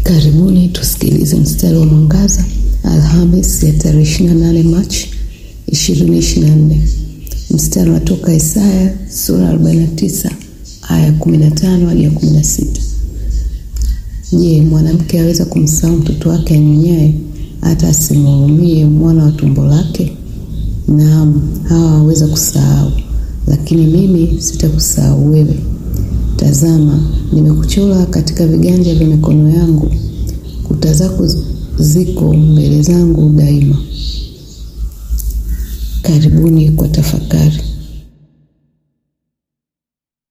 Karibuni tusikilize mstari wa mwangaza Alhamisi ya tarehe 28 Machi 2024. Mstari unatoka Isaya sura 49 aya 15 hadi 16. Je, mwanamke aweza kumsahau mtoto wake anyonyaye hata asimhurumie mwana wa tumbo lake? Naam, hawa waweza kusahau, lakini mimi sitakusahau wewe. Tazama, nimekuchora katika viganja vya mikono yangu. Kuta zako ziko mbele zangu daima. Karibuni kwa tafakari.